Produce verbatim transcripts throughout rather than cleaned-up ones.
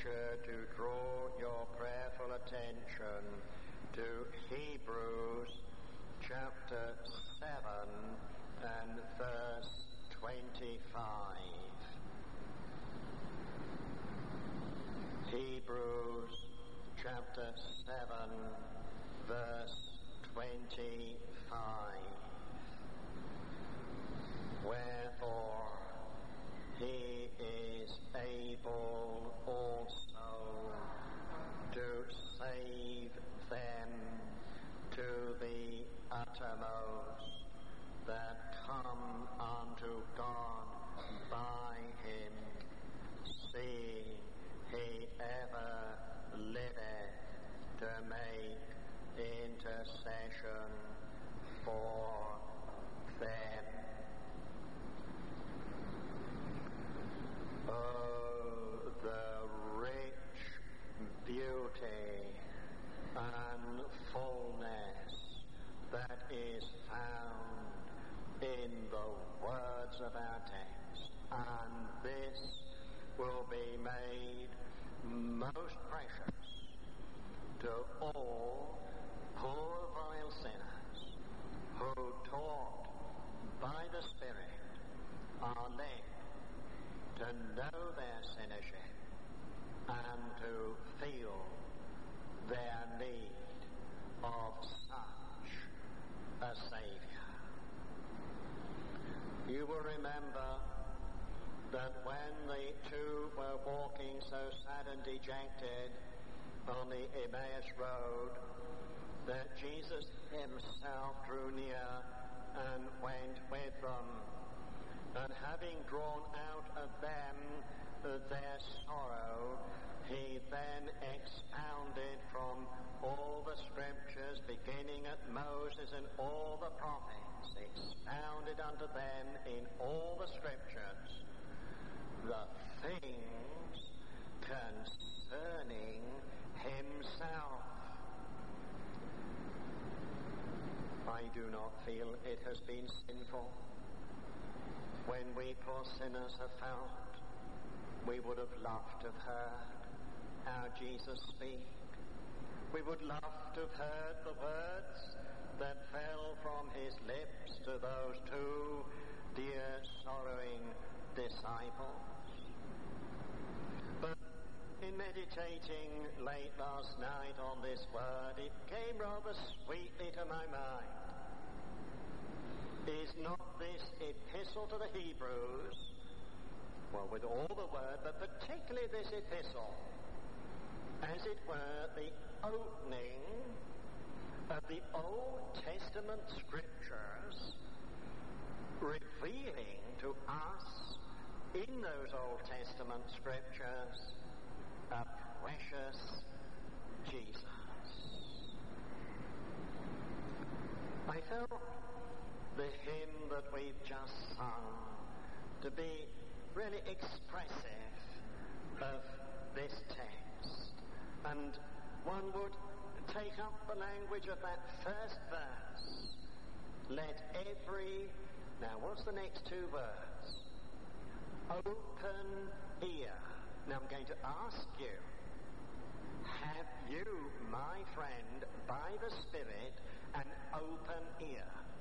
venture to draw your prayerful attention to Hebrews chapter seven and verse twenty-five. Hebrews chapter seven verse twenty-five. Wherefore he is able also to save them to the uttermost that come unto God by him, seeing he ever liveth to make intercession for them. Oh, the rich beauty and fullness that is found in the words of our text, and this will be made most precious to all poor vile sinners who, taught by the Spirit, are led to know their sinnership and to feel their need of such a Saviour. You will remember that when the two were walking so sad and dejected on the Emmaus road, that Jesus himself drew near and went with them. And having drawn out of them their sorrow, he then expounded from all the scriptures, beginning at Moses and all the prophets, expounded unto them in all the scriptures the things concerning himself. I do not feel it has been sinful when we poor sinners have felt we would have loved to have heard our Jesus speak. We would love to have heard the words that fell from his lips to those two dear sorrowing disciples. But in meditating late last night on this word, it came rather sweetly to my mind. Is not this epistle to the Hebrews, well, with all the word, but particularly this epistle, as it were, the opening of the Old Testament scriptures, revealing to us in those Old Testament scriptures a precious Jesus. I felt the hymn that we've just sung to be really expressive of this text. And one would take up the language of that first verse. Let every... Now, what's the next two words? Open ear. Now, I'm going to ask you, have you, my friend, by the Spirit, an open ear?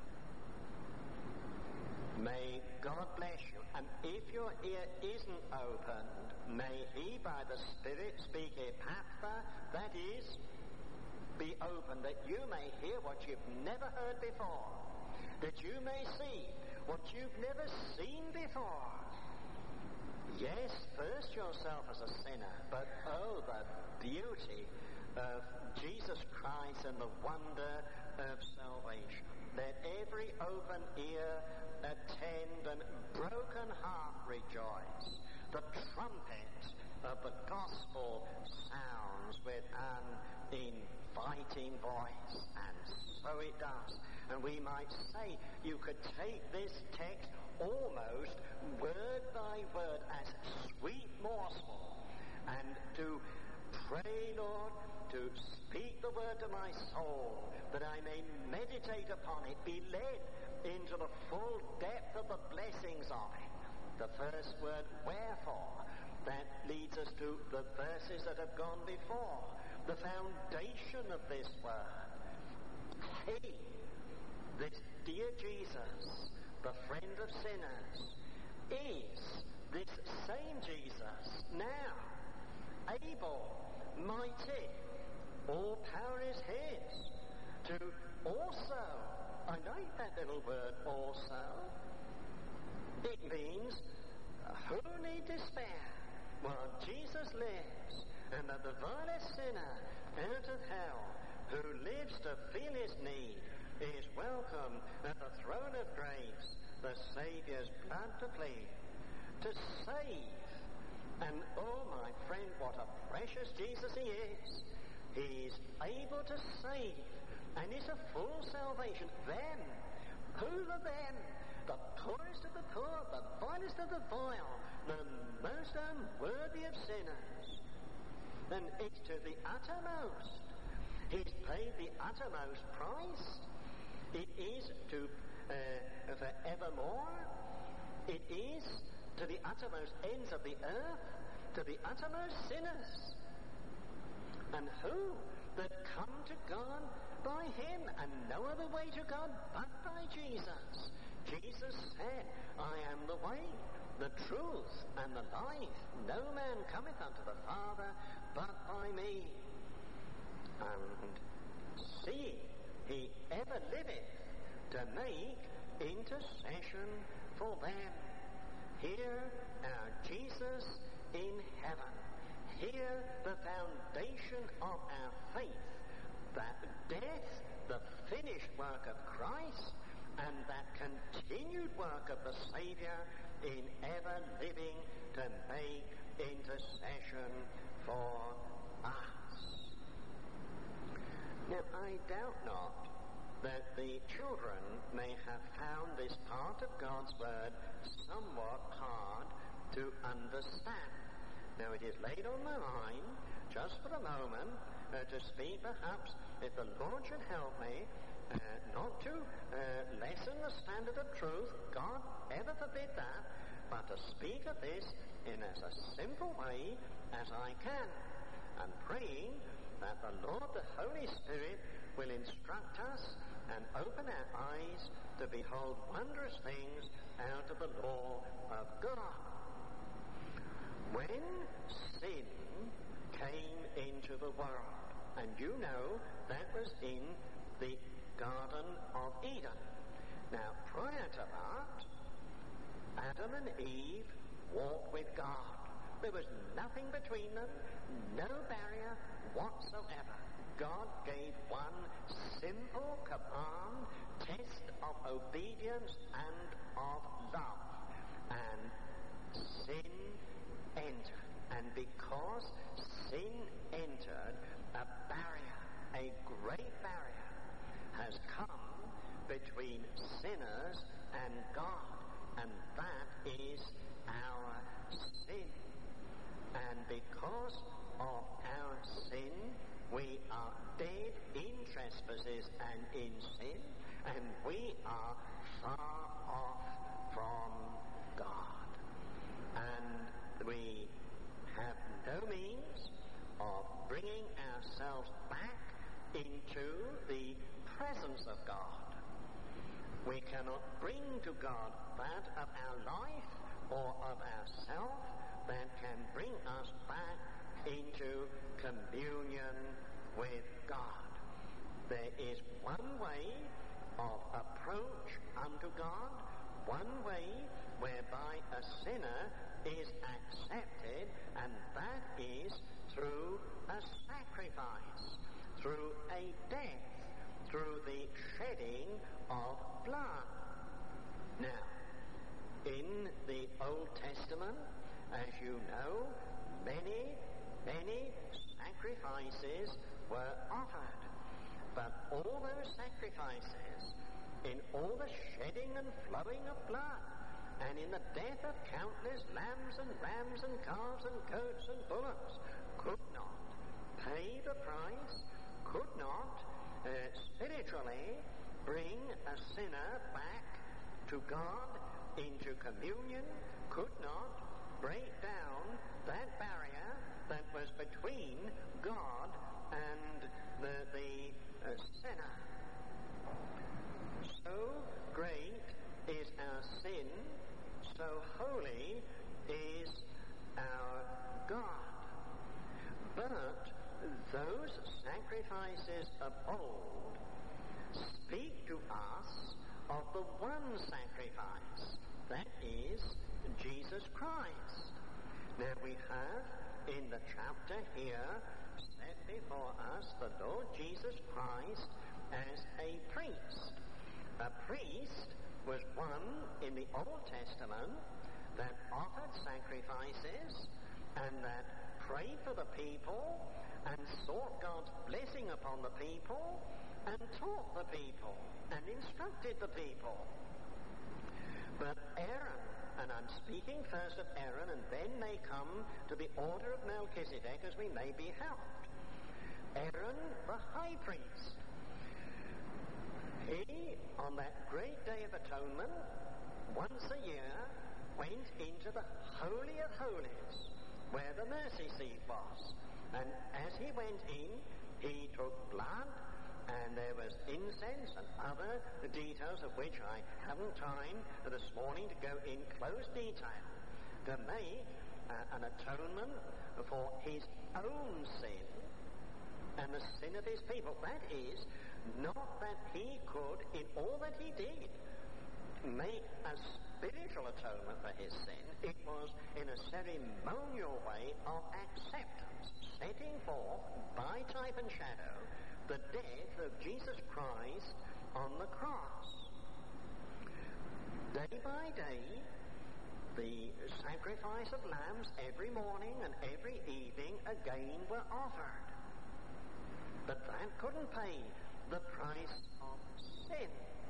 May God bless you. And if your ear isn't opened, may he by the Spirit speak epaphra, that is, be open, that you may hear what you've never heard before, that you may see what you've never seen before. Yes, first yourself as a sinner, but oh, the beauty of Jesus Christ and the wonder of salvation. Let every open ear attend and broken heart rejoice. The trumpet of the gospel sounds with an inviting voice, and so it does. And we might say you could take this text almost word by word as sweet morsel, and to pray, Lord, to speak the word to my soul, that I may meditate upon it, be led into the full depth of the blessings of it. The first word, wherefore, that leads us to the verses that have gone before, the foundation of this word. He, this dear Jesus, the friend of sinners, is this same Jesus now, able, mighty, all power is his, to also, I like that little word, also. It means, who need despair while Jesus lives, and that the vilest sinner out of hell who lives to feel his need is welcome at the throne of grace, the Saviour's blood to plead, to save. And oh my friend, what a precious Jesus he is. He's able to save, and it's a full salvation. Them, who are them? The poorest of the poor, the vilest of the vile, the most unworthy of sinners. And it's to the uttermost. He's paid the uttermost price. It is to uh, forevermore. It is to the uttermost ends of the earth, to the uttermost sinners. And who that come to God by him, and no other way to God but by Jesus. Jesus said, I am the way, the truth, and the life. No man cometh unto the Father but by me. And seeing he ever liveth to make intercession for them. Here our Jesus in heaven. Here the foundation of our faith, that death, the finished work of Christ, and that continued work of the Saviour in ever living to make intercession for us. Now, I doubt not that the children may have found this part of God's Word somewhat hard to understand. Now, it is laid on my mind, just for a moment, uh, to speak perhaps, if the Lord should help me, Uh, not to uh, lessen the standard of truth, God ever forbid that, but to speak of this in as a simple way as I can, and praying that the Lord, the Holy Spirit, will instruct us and open our eyes to behold wondrous things out of the law of God. When sin came into the world, and you know that was in the Garden of Eden. Now, prior to that, Adam and Eve walked with God. There was nothing between them, no barrier whatsoever. God gave one simple command, test of obedience and of love. And sin entered. And because sin entered, a barrier, a great barrier, has come between sinners and God, and that is our sin. And because of our sin, we are dead in trespasses and in sin, and we are far off from God. And we have no means of bringing ourselves back into the presence of God. We cannot bring to God that of our life or of ourself that can bring us back into communion with God. There is one way of approach unto God, one way whereby a sinner is accepted, and that is through a sacrifice, through a death, through the shedding of blood. Now, in the Old Testament, as you know, many, many sacrifices were offered. But all those sacrifices, in all the shedding and flowing of blood, and in the death of countless lambs and rams and calves and goats and bullocks, could not pay the price, could not Uh, spiritually bring a sinner back to God into communion, could not break down that barrier that was between God and the, the uh, sinner. So great is our sin, so holy is our God. But those sacrifices of old speak to us of the one sacrifice, that is Jesus Christ. Now we have in the chapter here set before us the Lord Jesus Christ as a priest. A priest was one in the Old Testament that offered sacrifices and that prayed for the people and sought God's blessing upon the people and taught the people and instructed the people. But Aaron, and I'm speaking first of Aaron and then may come to the order of Melchizedek as we may be helped. Aaron, the high priest, he, on that great day of atonement, once a year, went into the Holy of Holies, where the mercy seat was. And as he went in, he took blood, and there was incense and other details of which I haven't time this morning to go in close detail, to make uh, an atonement for his own sin and the sin of his people. That is, not that he could, in all that he did, make a spiritual atonement for his sin. It was in a ceremonial way of acceptance, setting forth by type and shadow the death of Jesus Christ on the cross. Day by day, the sacrifice of lambs every morning and every evening again were offered. But that couldn't pay the price of sin.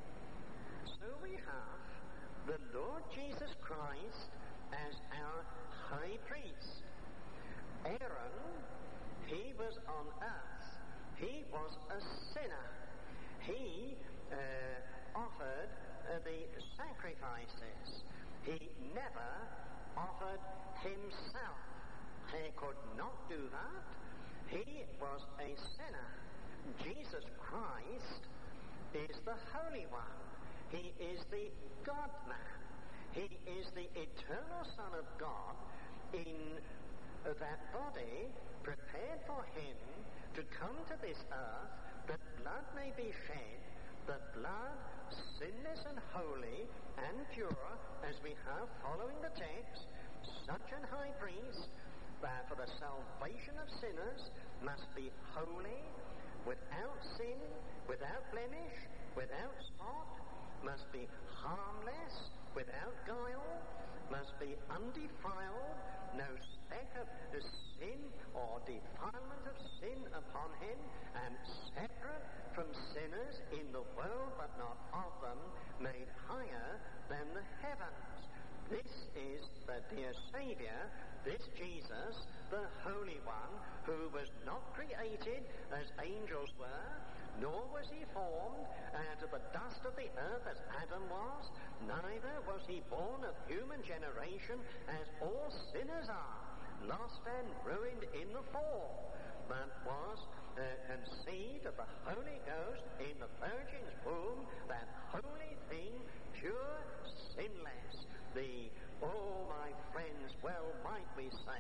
So we have the Lord Jesus Christ as our high priest. Aaron, he was on earth. He was a sinner. He uh, offered uh, the sacrifices. He never offered himself. He could not do that. He was a sinner. Jesus Christ is the Holy One. He is the God-man. He is the eternal Son of God in uh, that body prepared for him to come to this earth that blood may be shed, that blood, sinless and holy and pure, as we have following the text, such an high priest that for the salvation of sinners must be holy, without sin, without blemish, without spot, must be harmless, without guile, must be undefiled, no speck of sin or defilement of sin upon him, and separate from sinners in the world, but not of them, made higher than the heavens. This is the dear Saviour, this Jesus, the Holy One, who was not created as angels were, nor was he formed out of the dust of the earth as Adam was, neither was he born of human generation as all sinners are, lost and ruined in the fall, but was uh, conceived of the Holy Ghost in the Virgin's womb, that holy thing, pure, sinless. The, oh my friends, well might we say,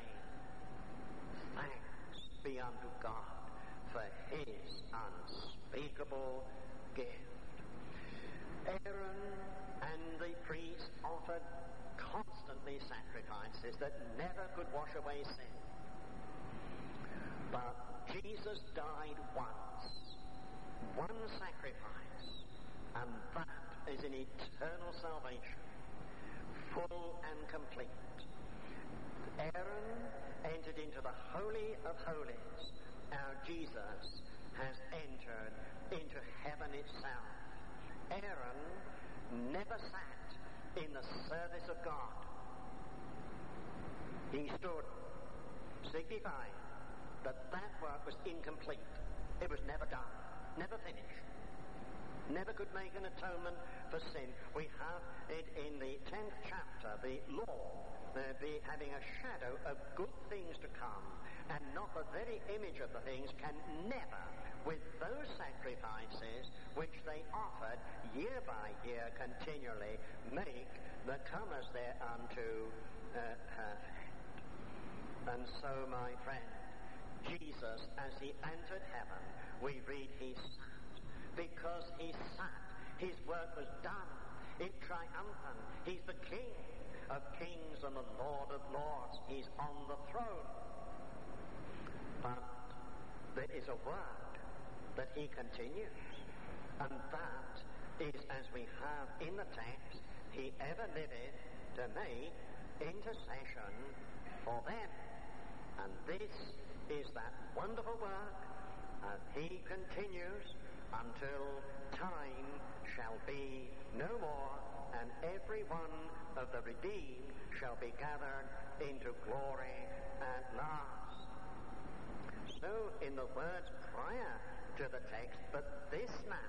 thanks be unto God for his unspeakable gift. Aaron and the priest offered constantly sacrifices that never could wash away sin. But Jesus died once, one sacrifice, and that is an eternal salvation, full and complete. Aaron entered into the Holy of Holies. Our Jesus has entered into heaven itself. Aaron never sat in the service of God. He stood, signifying that that work was incomplete. It was never done, never finished. never could make an atonement for sin. We have it in the tenth chapter, the law uh, be having a shadow of good things to come, and not the very image of the things, can never, with those sacrifices which they offered year by year continually, make the comers thereunto uh, perfect. And so, my friend, Jesus, as he entered heaven, we read he sat. Because he sat, his work was done. It's triumphant. He's the King of kings and the Lord of lords. He's on the throne. But there is a word that he continues. And that is, as we have in the text, he ever liveth to make intercession for them. And this is that wonderful work, and he continues until time shall be no more, and every one of the redeemed shall be gathered into glory at last. So in the words prior to the text, but this man,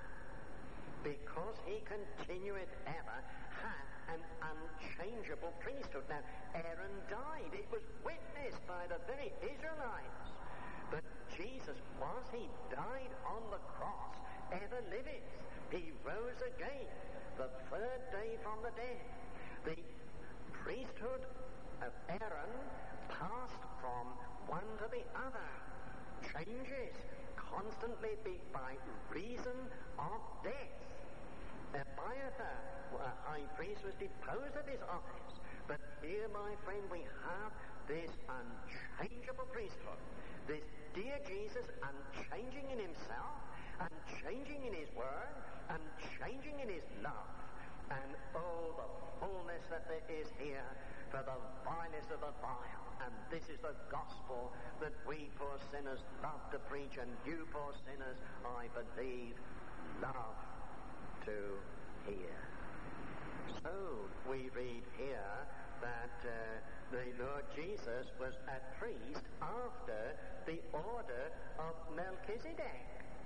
because he continueth ever, hath an unchangeable priesthood. Now, Aaron died. It was witnessed by the very Israelites. But Jesus, was he died on the cross, ever liveth. He rose again the third day from the dead. The priesthood of Aaron passed from one to the other, changes constantly by reason of death. Abiathar, a high priest, was deposed of his office. But here, my friend, we have this unchangeable priesthood. This dear Jesus, unchanging in himself, unchanging in his word, unchanging in his love. And oh, the fullness that there is here for the vilest of the vile. And this is the gospel that we poor sinners love to preach, and you poor sinners, I believe, love to hear. So we read here that uh, the Lord Jesus was a priest after the order of Melchizedek.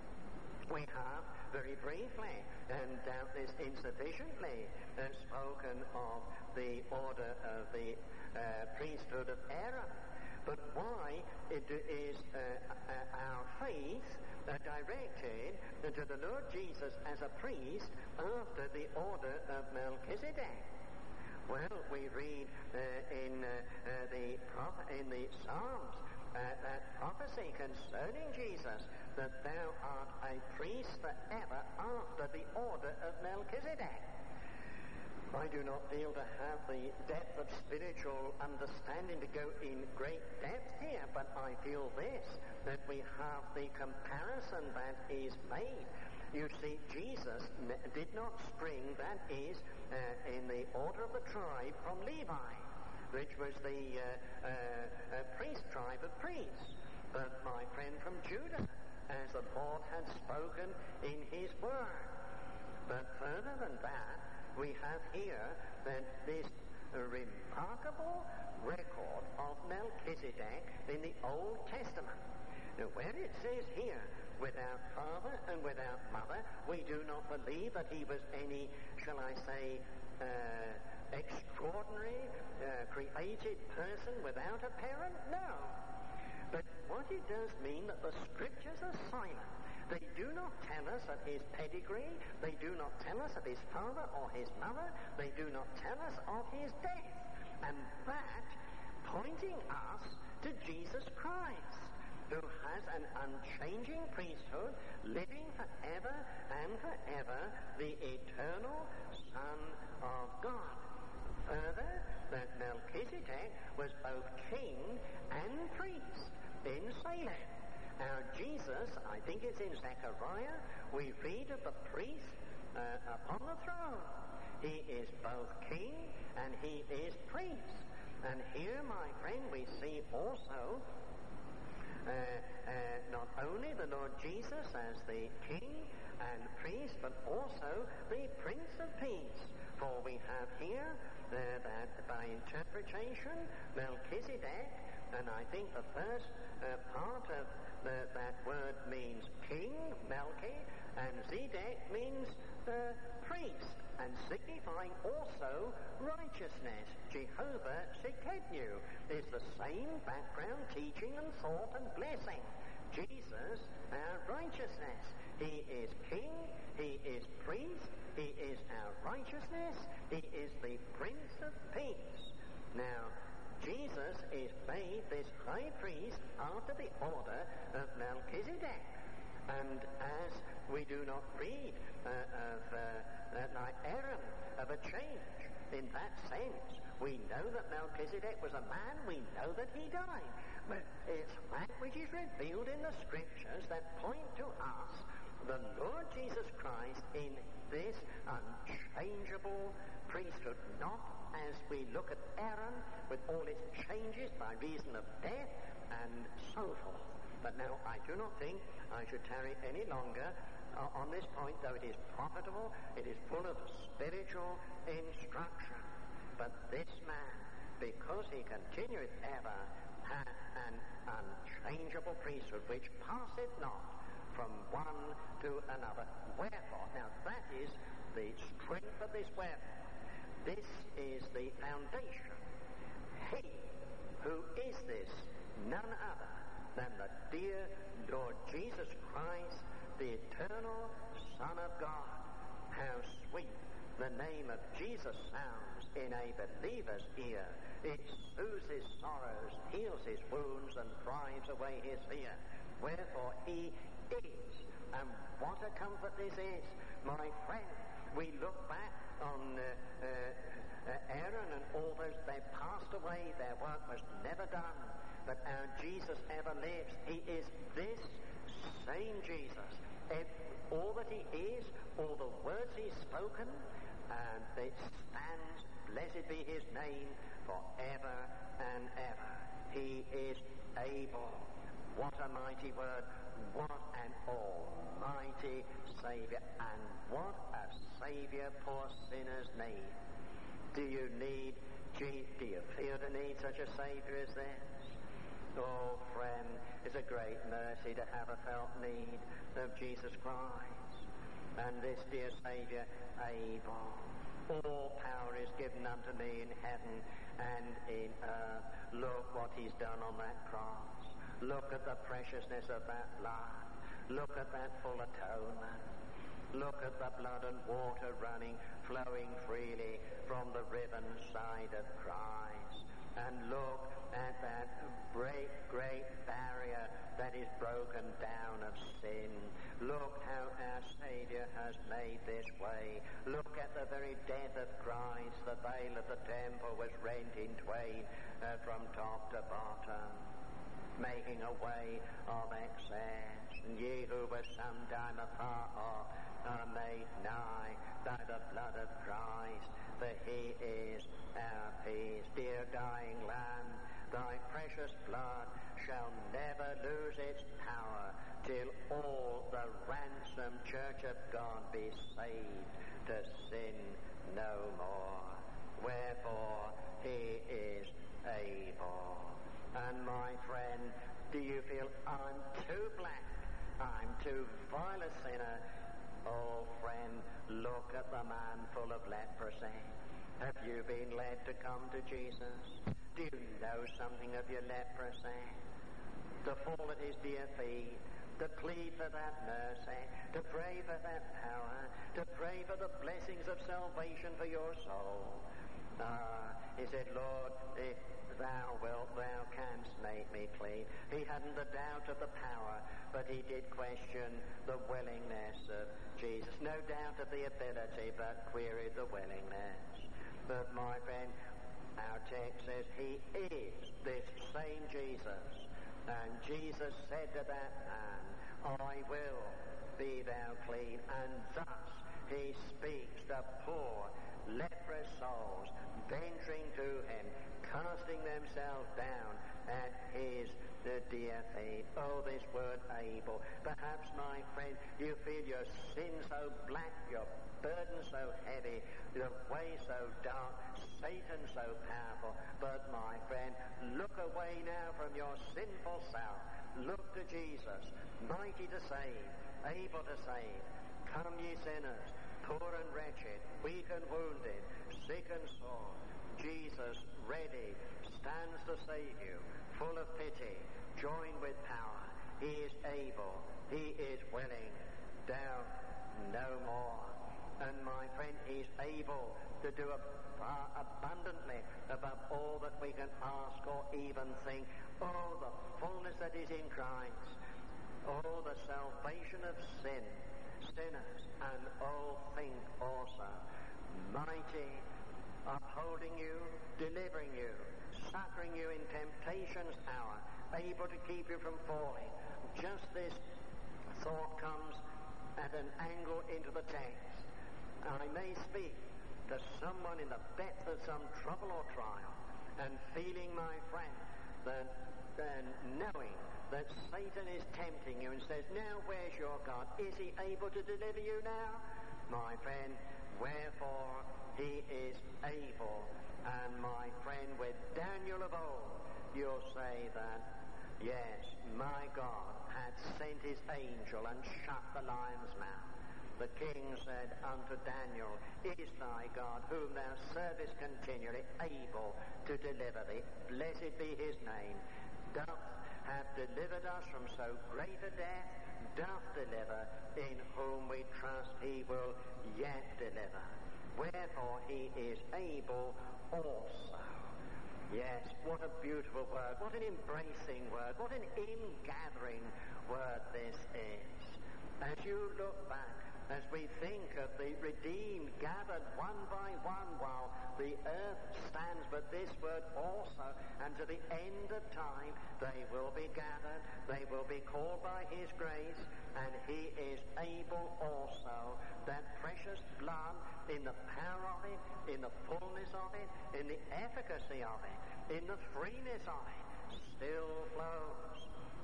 We have very briefly and doubtless insufficiently uh, spoken of the order of the uh, priesthood of Aaron. But why it is uh, uh, our faith uh, directed to the Lord Jesus as a priest after the order of Melchizedek? Well, we read uh, in uh, uh, the prophet, in the Psalms uh, that prophecy concerning Jesus, that thou art a priest forever after the order of Melchizedek. I do not feel to have the depth of spiritual understanding to go in great depth here, but I feel this, that we have the comparison that is made. You see, Jesus n- did not spring, that is, uh, in the order of the tribe from Levi, which was the uh, uh, uh, priest tribe of priests, but my friend from Judah, as the Lord had spoken in his word. But further than that, we have here that this remarkable record of Melchizedek in the Old Testament. Now, where it says here, without father and without mother, we do not believe that he was any, shall I say, uh, extraordinary, uh, created person without a parent? No. But what it does mean that the scriptures are silent. They do not tell us of his pedigree. They do not tell us of his father or his mother. They do not tell us of his death. And that pointing us to Jesus Christ, who has an unchanging priesthood, living forever and forever, the eternal Son of God. Further, that Melchizedek was both king and priest in Salem. Now, Jesus, I think it's in Zechariah, we read of the priest uh, upon the throne. He is both king and he is priest. And here, my friend, we see also uh, uh, not only the Lord Jesus as the king and priest, but also the Prince of Peace. For we have here uh, that by interpretation, Melchizedek, and I think the first uh, part of The, that word means king, Melchi, and Zedek means righteousness. Jehovah Tsidkenu is the same background, teaching and thought and blessing. Jesus, our righteousness. He is king, he is priest, he is our righteousness, he is the Prince of Peace. Now, Jesus is made this high priest after the order of Melchizedek. And as we do not read uh, of, uh, uh, like Aaron, of a change in that sense, we know that Melchizedek was a man, we know that he died. But it's that which is revealed in the Scriptures that point to us, the Lord Jesus Christ, in this unchangeable priesthood, not as we look at Aaron with all its changes by reason of death and so forth. But now I do not think I should tarry any longer uh, on this point, though it is profitable, it is full of spiritual instruction. But this man, because he continueth ever, hath an unchangeable priesthood which passeth not from one to another. Wherefore, now that is the strength of this wherefore. This is the foundation. He who is this, none other than the dear Lord Jesus Christ, the eternal Son of God. How sweet the name of Jesus sounds in a believer's ear. It soothes his sorrows, heals his wounds, and drives away his fear. Wherefore he is. And what a comfort this is, my friend. We look back on uh, uh, Aaron and all those, they passed away, their work was never done. But our Jesus ever lives. He is this same Jesus. If all that he is, all the words he's spoken, and it stands, blessed be his name, forever and ever. He is able. What a mighty word. What an almighty Saviour. And what a Saviour poor sinners need. Do you need, do you feel the need such a Saviour as this? Oh, friend, it's a great mercy to have a felt need of Jesus Christ. And this dear Saviour, able. All power is given unto me in heaven and in earth. Look what he's done on that cross. Look at the preciousness of that blood. Look at that full atonement. Look at the blood and water running, flowing freely from the riven side of Christ. And look at that great, great barrier that is broken down of sin. Look how our Saviour has made this way. Look at the very death of Christ. The veil of the temple was rent in twain uh, from top to bottom, making a way of access. And ye who were sometime afar off are made nigh by the blood of Christ, for he is our peace. Dear dying Lamb, thy precious blood shall never lose its power till all the ransomed church of God be saved to sin no more. Wherefore he is able. And my friend, do you feel I'm too black, I'm too vile a sinner? Oh friend, look at the man full of leprosy. Have you been led to come to Jesus? Do you know something of your leprosy? To fall at his dear feet, to plead for that mercy, to pray for that power, to pray for the blessings of salvation for your soul. Ah, he said, Lord, if thou wilt, thou canst make me clean. He hadn't the doubt of the power, but he did question the willingness of Jesus. No doubt of the ability, but queried the willingness. But my friend, our text says he is this same Jesus. And Jesus said to that man, I will be thou clean. And thus he speaks to poor, leprous souls, venturing to him, casting themselves down at his the dear feet. Oh, this word able. Perhaps, my friend, you feel your sin so black, your burden so heavy, your way so dark, Satan so powerful. But, my friend, look away now from your sinful self. Look to Jesus, mighty to save, able to save. Come, ye sinners, poor and wretched, weak and wounded, sick and sore, Jesus, ready, stands to save you, full of pity, joined with power. He is able, he is willing, doubt no more. And my friend, he's able to do far abundantly above all that we can ask or even think. Oh, the fullness that is in Christ. Oh, the salvation of sin, sinners, and all things also. Mighty, upholding you, delivering you, succoring you in temptation's hour, able to keep you from falling. Just this thought comes at an angle into the text. I may speak to someone in the depth of some trouble or trial, and feeling, my friend, that and knowing that Satan is tempting you and says, now where's your God? Is he able to deliver you now? My friend, wherefore he is able. And my friend, with Daniel of old, you'll say that, yes, my God had sent his angel and shut the lion's mouth. The king said unto Daniel, is thy God, whom thou servest continually, able to deliver thee? Blessed be his name. Doth have delivered us from so great a death, doth deliver, in whom we trust he will yet deliver. Wherefore he is able also. Yes, what a beautiful word, what an embracing word, what an ingathering word this is. As you look back, as we think of the redeemed gathered one by one while the earth stands, but this word also, and to the end of time they will be gathered, they will be called by his grace, and he is able also. That precious blood, in the power of it, in the fullness of it, in the efficacy of it, in the freeness of it, still flows.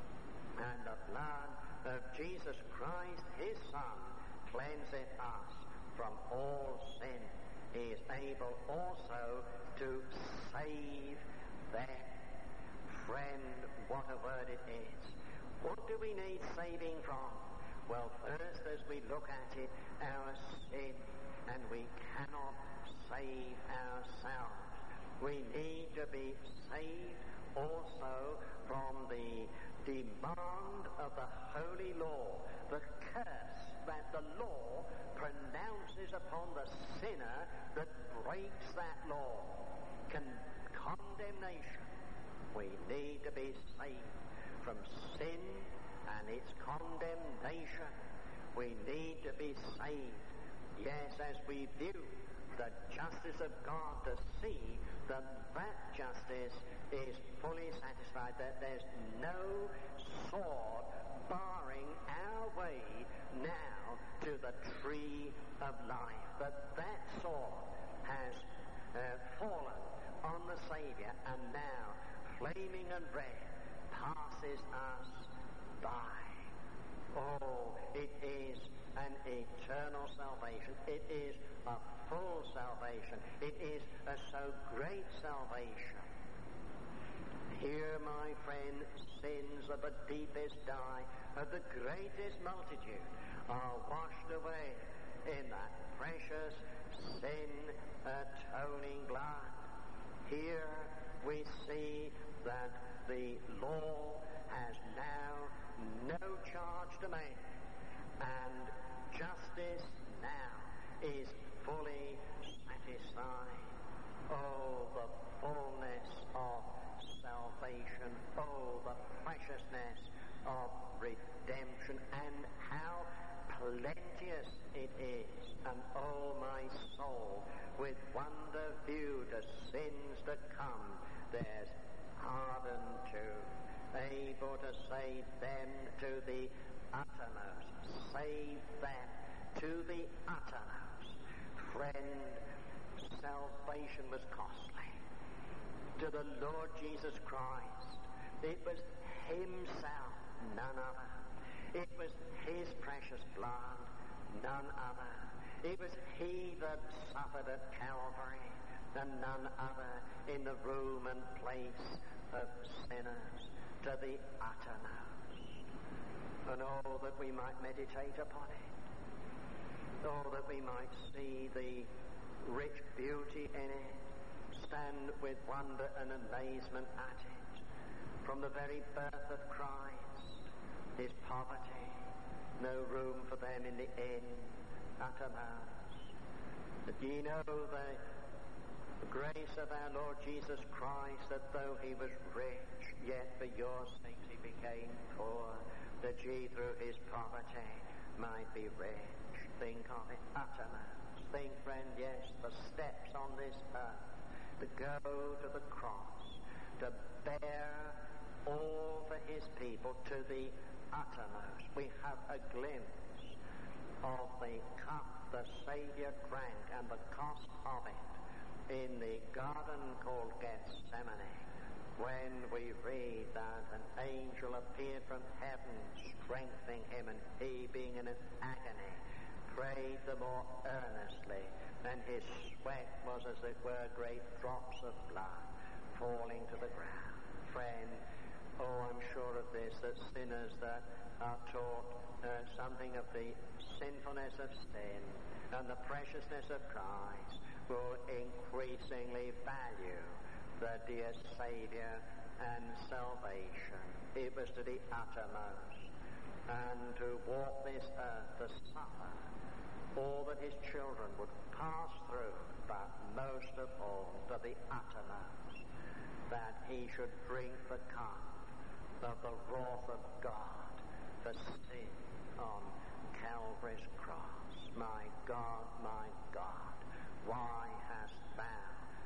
And the blood of Jesus Christ, his Son, cleanseth us from all sin. He is able also to save them. Friend, what a word it is. What do we need saving from? Well, first, as we look at it, our sin, and we cannot save ourselves. We need to be saved also from the demand of the holy law, the curse that the law pronounces upon the sinner that breaks that law. Con- condemnation. We need to be saved from sin and its condemnation. We need to be saved. Yes, as we view the justice of God, to see that that justice is fully satisfied, that there's no sword barring our way now to the tree of life, that that sword has uh, fallen on the Savior, and now, flaming and red, passes us by. Oh, it is an eternal salvation. It is a full salvation. It is a so great salvation. Here, my friend, sins of the deepest dye, of the greatest multitude, are washed away in that precious sin-atoning blood. Here we see that the law has now no charge to make, and justice now is fully satisfied. Oh, the fullness of salvation. Oh, the preciousness of redemption, and how plenteous it is. And oh, my soul, with wonder view to sins to come, there's pardon too, able to save them to the uttermost. Save them to the uttermost. Friend, salvation was costly. To the Lord Jesus Christ, it was himself, none other. It was his precious blood, none other. It was he that suffered at Calvary, and none other, in the room and place of sinners, to the uttermost. And oh, that we might meditate upon it. Oh, that we might see the rich beauty in it, stand with wonder and amazement at it. From the very birth of Christ, his poverty, no room for them in the inn, uttermost. That ye know the grace of our Lord Jesus Christ, that though he was rich, yet for your sakes he became poor, that ye through his poverty might be rich. Think of it, uttermost. Think, friend, yes, the steps on this earth, to go to the cross, to bear all for his people to the uttermost. We have a glimpse of the cup the Saviour drank and the cost of it in the garden called Gethsemane, when we read that an angel appeared from heaven, strengthening him, and he, being in an agony, prayed the more earnestly, and his sweat was, as it were, great drops of blood falling to the ground. Friend, oh, I'm sure of this, that sinners that are taught uh, something of the sinfulness of sin and the preciousness of Christ will increasingly value the dear Saviour and salvation. It was to the uttermost. And to walk this earth, to suffer all that his children would pass through, but most of all to the uttermost, that he should drink the cup of the wrath of God for sin on Calvary's cross. My God, my God, why hast thou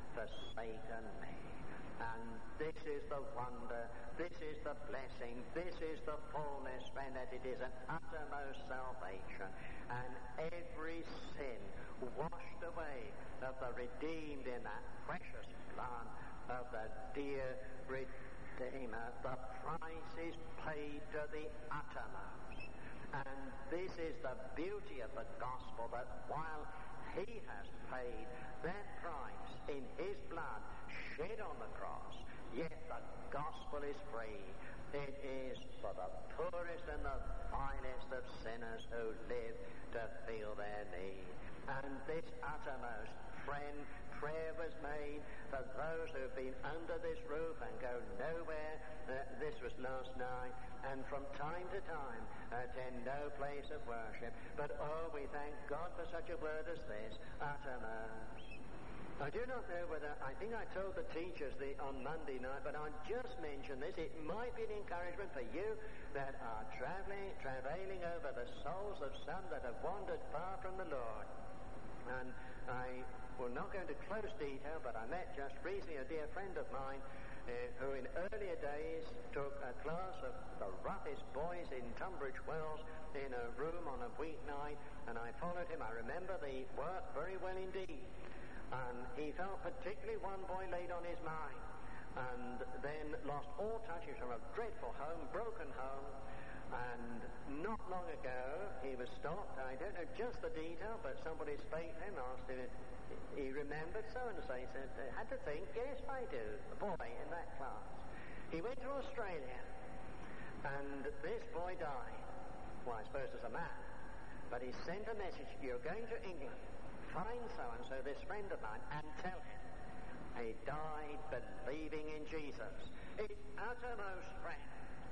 forsaken me? And this is the wonder, this is the blessing, this is the fullness, friend, that it is an uttermost salvation, and every sin washed away of the redeemed in that precious blood of the dear Redeemer. The price is paid to the uttermost. And this is the beauty of the gospel, that while he has paid that price in his blood shed on the cross, yet the gospel is free. It is for the poorest and the vilest of sinners who live to feel their need. And this uttermost, friend, prayer was made for those who have been under this roof and go nowhere. Uh, this was last night. And from time to time attend no place of worship. But oh, we thank God for such a word as this, uttermost. I do not know whether, I think I told the teachers the, on Monday night, but I'll just mention this. It might be an encouragement for you that are traveling, travailing over the souls of some that have wandered far from the Lord. And I will not go into close detail, but I met just recently a dear friend of mine uh, who in earlier days took a class of the roughest boys in Tunbridge Wells in a room on a weeknight, and I followed him. I remember the work very well indeed. And he felt particularly one boy laid on his mind, and then lost all touch. He was from a dreadful home, broken home, and not long ago he was stopped. I don't know just the detail, but somebody spake to him, asked him if he remembered so-and-so. He said, I had to think, yes, I do, a boy in that class. He went to Australia, and this boy died. Well, I suppose as a man, but he sent a message, you're going to England, find so-and-so, this friend of mine, and tell him he died believing in Jesus. It's uttermost, friend.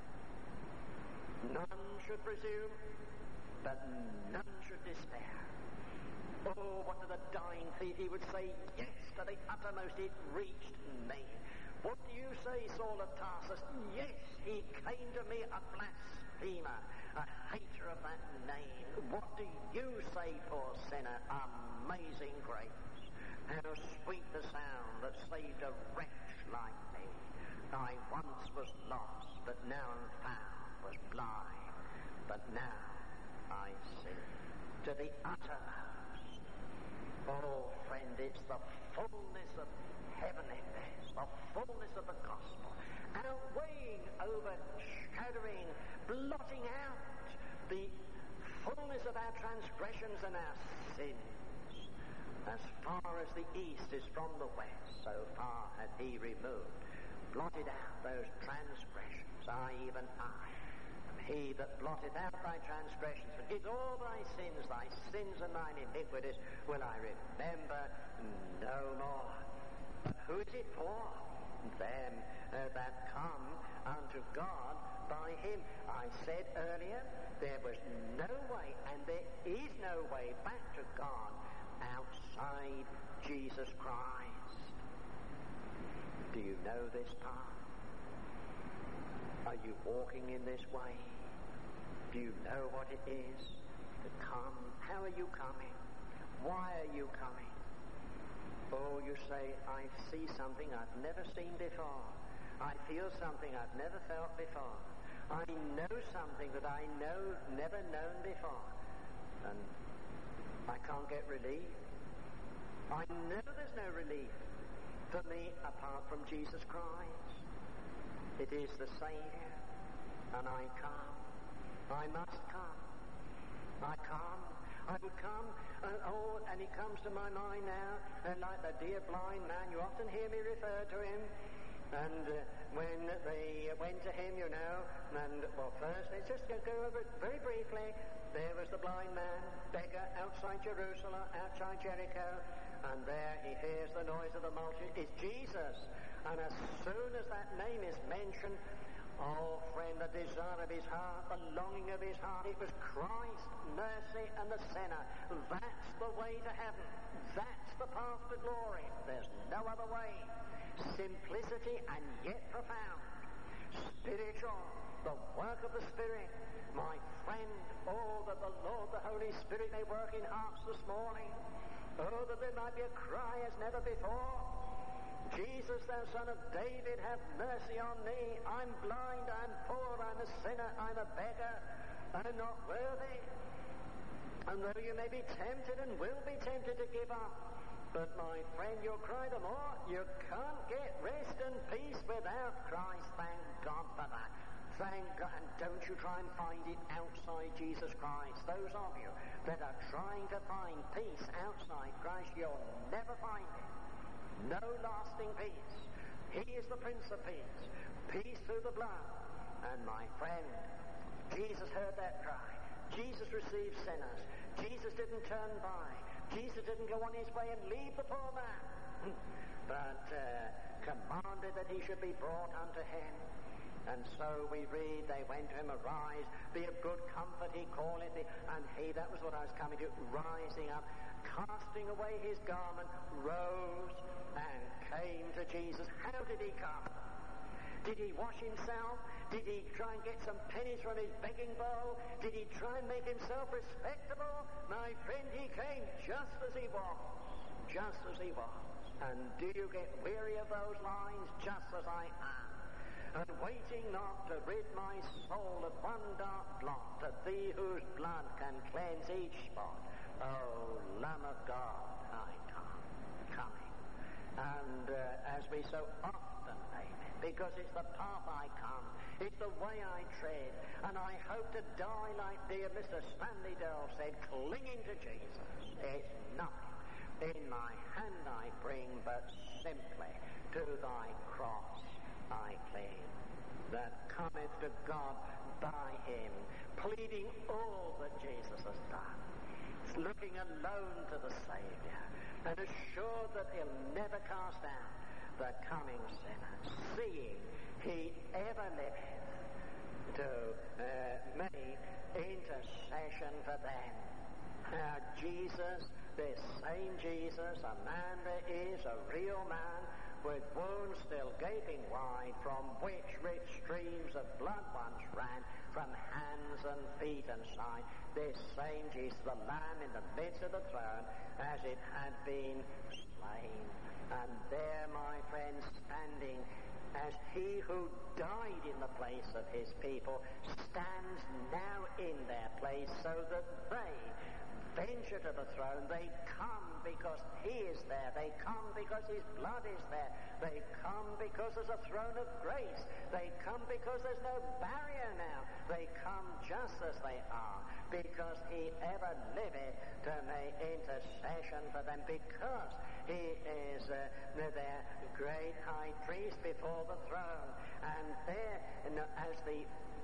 None should presume, but none should despair. Oh, what to the dying thief he would say, yes, to the uttermost it reached me. What do you say, Saul of Tarsus? Yes, he came to me a blasphemer, a hater of that name. What do you say, poor sinner? Amazing grace. How sweet the sound that saved a wretch like me. I once was lost, but now am found, was blind, but now I see. To the uttermost. Oh, friend, it's the fullness of heaven in this, the fullness of the gospel, outweighing, overshadowing, blotting out the fullness of our transgressions and our sins. As far as the east is from the west, so far hath he removed, blotted out those transgressions, I, even I, am he that blotteth out thy transgressions, forgives all thy sins, thy sins and thine iniquities will I remember no more. But who is it for? Them uh, that come unto God by him. I said earlier, there was no way, and there is no way back to God outside Jesus Christ. Do you know this path? Are you walking in this way? Do you know what it is to come? How are you coming? Why are you coming? Oh, you say, I see something I've never seen before. I feel something I've never felt before. I know something that I know never known before. And I can't get relief. I know there's no relief for me apart from Jesus Christ. It is the Savior, and I come. I must come. I come. I would come, and oh, and he comes to my mind now, and like the dear blind man, you often hear me refer to him. And uh, when they went to him, you know, and well, first let's just go over it very briefly. There was the blind man, beggar, outside Jerusalem, outside Jericho, and there he hears the noise of the multitude. It's Jesus. And as soon as that name is mentioned, oh friend, the desire of his heart, the longing of his heart, it was Christ, mercy, and the sinner. That's the way to heaven. That's the path to glory. There's no other way. Simplicity and yet profound. Spiritual, the work of the Spirit. My friend, oh, that the Lord, the Holy Spirit may work in hearts this morning. Oh, that there might be a cry as never before. Jesus, thou son of David, have mercy on me. I'm blind, I'm poor, I'm a sinner, I'm a beggar, I'm not worthy. And though you may be tempted and will be tempted to give up, but my friend, you'll cry the more. You can't get rest and peace without Christ. Thank God for that. Thank God. And don't you try and find it outside Jesus Christ. Those of you that are trying to find peace outside Christ, you'll never find it. No lasting peace. He is the Prince of Peace. Peace through the blood. And my friend, Jesus heard that cry. Jesus received sinners. Jesus didn't turn by. Jesus didn't go on his way and leave the poor man, but uh, commanded that he should be brought unto him. And so we read, they went to him, arise, be of good comfort, he calleth thee. And he, that was what I was coming to, rising up, casting away his garment, rose and came to Jesus. How did he come? Did he wash himself? Did he try and get some pennies from his begging bowl? Did he try and make himself respectable? My friend, he came just as he was. Just as he was. And do you get weary of those lines? Just as I am. And waiting not to rid my soul of one dark blot, to thee whose blood can cleanse each spot. Oh, Lamb of God, I come, coming. And uh, as we so often, amen, because it's the path I come, it's the way I tread, and I hope to die like dear Mister Stanley Dell said, clinging to Jesus. It's nothing in my hand I bring, but simply to thy cross I cling, that cometh to God by him, pleading all that Jesus has done. It's looking alone to the Savior, and assured that he'll never cast out the coming sinner, seeing he ever liveth to uh, make intercession for them. Now Jesus, this same Jesus, a man that is a real man, with wounds still gaping wide, from which rich streams of blood once ran, from hands and feet and side. This same Jesus, the Lamb in the midst of the throne, as it had been slain. And there, my friends, standing as he who died in the place of his people, stands now in their place, so that they venture to the throne. They come because he is there. They come because his blood is there. They come because there's a throne of grace. They come because there's no barrier now. They come just as they are, because he ever liveth to make intercession for them, because he is uh, their great high priest before the throne. And there, as the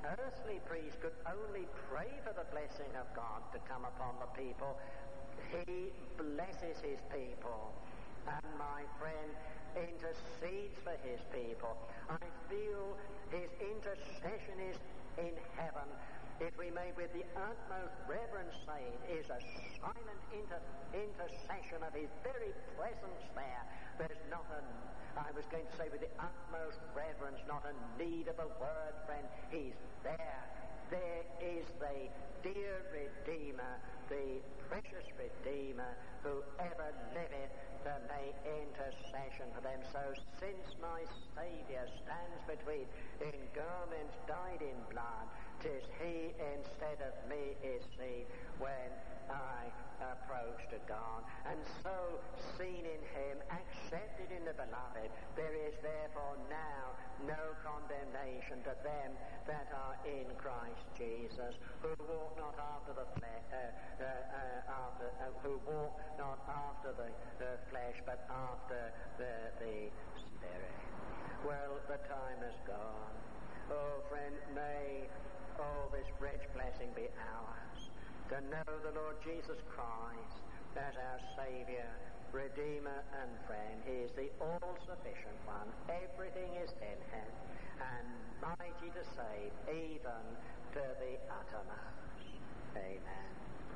earthly priest could only pray for the blessing of God to come upon the people. He blesses his people. And my friend intercedes for his people. I feel his intercession is in heaven. If we may with the utmost reverence say it is a silent inter- intercession of his very presence there. There's not a, I was going to say with the utmost reverence, not a need of a word, friend. He's there. There is the dear Redeemer, the precious Redeemer, who ever liveth to make intercession for them. So since my Saviour stands between in garments dyed in blood, 'tis he instead of me is seen when I approach to God. And so, seen in him, accepted in the beloved, there is therefore now no condemnation to them that are in Christ Jesus, who walk not after the flesh, uh, uh, uh, after, uh, who walk not after the, the flesh, but after the, the Spirit. Well, the time has gone. Oh, friend, may all this rich blessing be ours, to know the Lord Jesus Christ as our Saviour, Redeemer and friend. He is the all-sufficient one. Everything is in him, and mighty to save even to the uttermost. Amen.